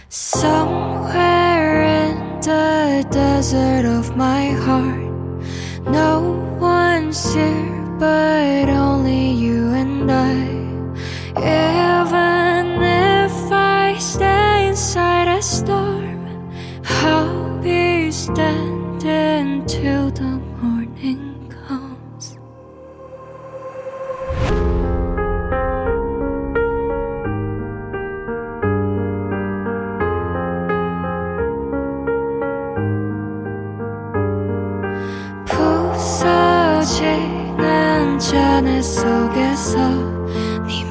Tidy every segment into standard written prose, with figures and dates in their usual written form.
Somewhere in the desert of my heart, no one's here but only you and I. Even if I stay inside a storm, I'll be standing till the morning comes. 부서지는 잔해 속에서 네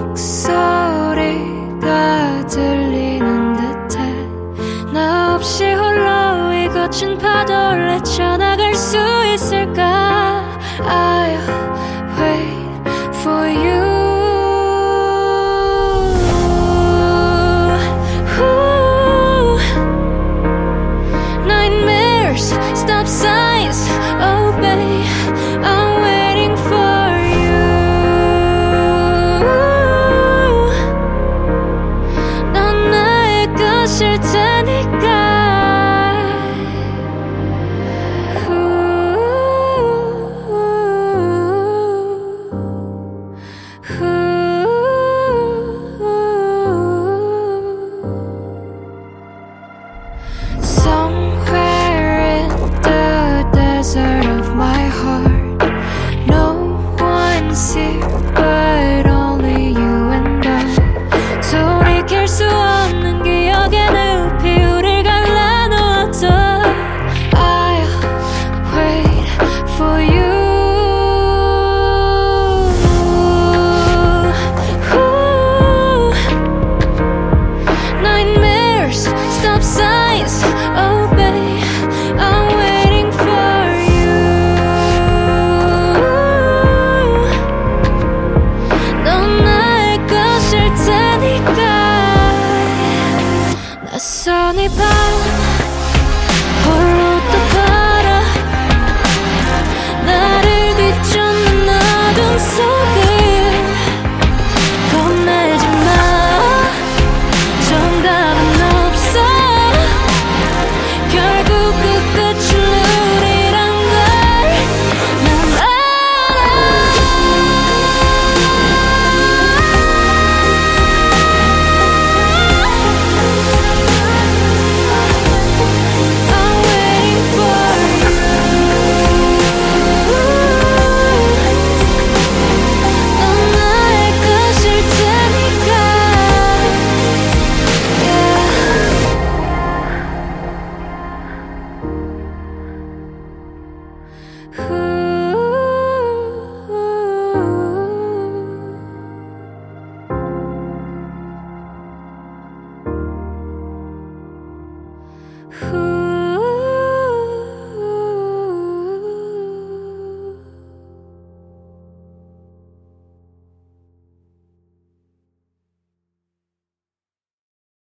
목소리가 들리는 듯해. 나 없이 홀로 이 거친 파도를 헤쳐나갈 수 있을까? I'll wait for you. Nightmares stop signs.